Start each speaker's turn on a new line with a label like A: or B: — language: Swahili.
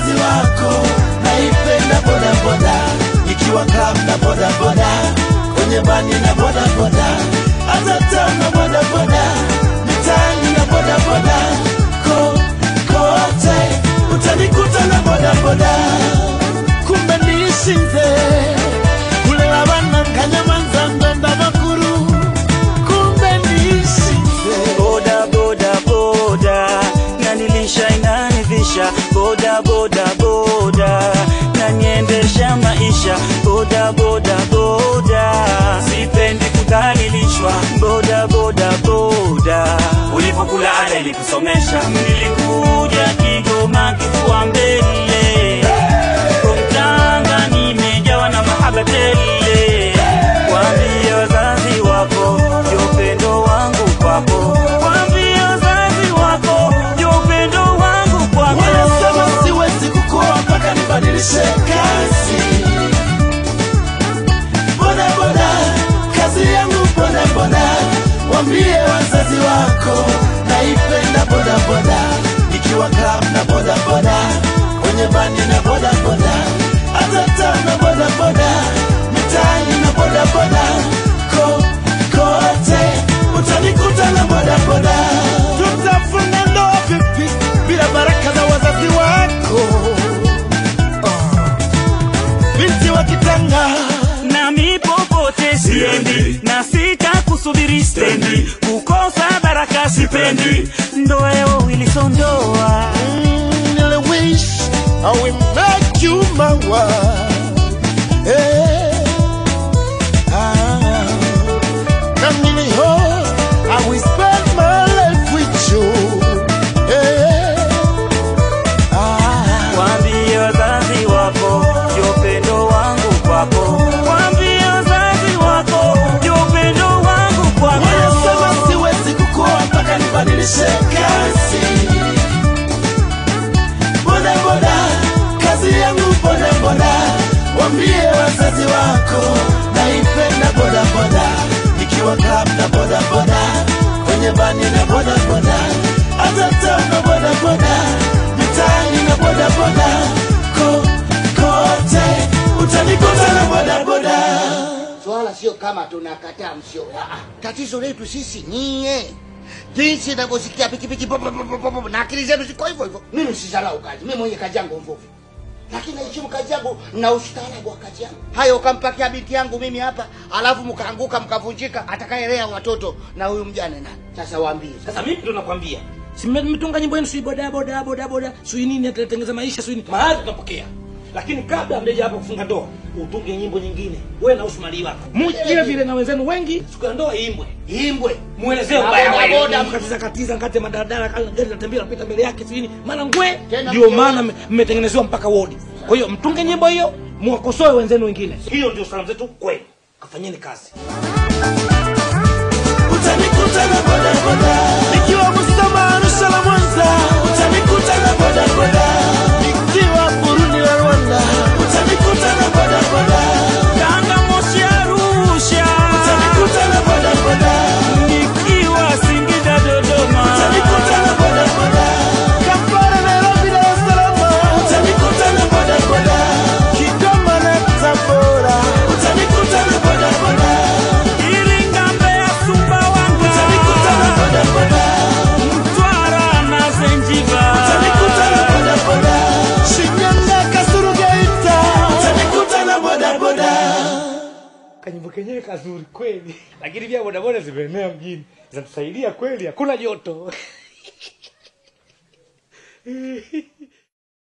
A: wazazi wako, naipenda boda boda, nikiwa club na boda boda, kwenye bani na boda boda, hata tano boda boda, mitaani na boda boda, kote utanikuta na boda boda. Kumbe nishinze kule labana kanyamanza ndonda makuru, kumbe nishinze
B: boda boda boda, nanilisha inanivisha, boda boda boda, naniendesha maisha, boda boda boda, sipendi kudhalilishwa, boda boda boda. Ulipokula ada ilikusomesha, nilikuja Kigoma kifua mbele, kumtanga nimejawa na mahaba tele, waambie wazazi wako ndio upendo wangu kwako, waambie wazazi wako ndio upendo wangu kwako.
A: Wanasema siwezi kukua mpaka nibadilishe kazi, boda boda, kazi yangu boda boda, waambie wazazi wako, naipenda boda boda, nikiwa club na boda boda, kwenye bani na boda boda, hata tano boda boda, mitaani na boda boda, kote utanikuta na boda boda. Tutafunga ndoa vipi bila baraka za wazazi wako? Binti wa kitanga
B: nami popote siendi, na sita kusubiri stendi, kukosa baraka sipendi, ndoa yao ilisondoa.
A: I wish I will make you my wife. I will spend my life with you.
B: Waambie wazazi wako ndio upendo wangu kwako, waambie wazazi wako ndio upendo wangu kwako.
A: Wanasema siwezi kukua mpaka nibadilishe kazi, boda boda, kazi yangu boda boda, waambie wazazi wako, naipenda boda boda, nikiwa club na boda boda, kwenye bani na boda boda, hata tano boda boda, mitaani na boda boda, kote utanikuta na boda boda.
C: Swala sio kama tunakataa msio. Tatizo letu sisi nyie. Jinsi ninavyosikia pikipiki na akili zenu ziko hivyo hivyo. Mimi sisalau kazi. Mimi mwenye kazi yangu mvuvi. Lakini naheshimu kazi yangu na ustaarabu wa kazi yangu. Hayo ukampakia binti yangu mimi hapa, alafu mkaanguka mkavunjika, atakayelea watoto na huyu mjane nani? Sasa waambie.
D: Sasa mimi ndo nakwambia. Si mmetunga nyimbo yenu si boda boda boda boda, si nini atatengeza maisha si nini. Mahali tunapokea. Lakini kabla mleja hapa kufunga ndoa, utunge nyimbo nyingine. Wewe na Usmali wako. Mje vile na wenzenu wengi, siku ya ndoa iimbwe.
C: Iimbwe.
D: Muelezee ubaya wa boda mkatiza ngate madadala kala gari natembea napita mbele yake si nini. Maana ngwe ndio maana mmetengenezewa mpaka wodi. Kwa hiyo mtunge nyimbo hiyo, muwakosoe wenzenu wengine. Hiyo ndio salamu zetu kwenu. Kafanyeni kazi.
A: Utanikuta na boda boda, nikiwa Musoma Arusha na Mwanza, utanikuta na boda boda, nikiwa Burundi na Rwanda, utanikuta na boda boda,
B: Tanga Moshi Arusha,
A: utanikuta na boda boda,
B: nikiwa Singida Dodoma,
A: utanikuta na boda boda, Kampala Nairobi Dar es Salaam, utanikuta na boda boda, Kigoma na Tabora, utanikuta na boda boda,
B: Iringa Mbeya Sumbawanga,
A: utanikuta na boda boda,
B: Mtwara na Zanzibar,
A: utanikuta na boda boda, Shinyanga Kasulu Geita, utanikuta na boda boda.
D: Kanyimbo kenyewe kazuri kweli. Lakini pia boda boda zimeenea mjini. Zinatusaidia kweli, hakuna joto.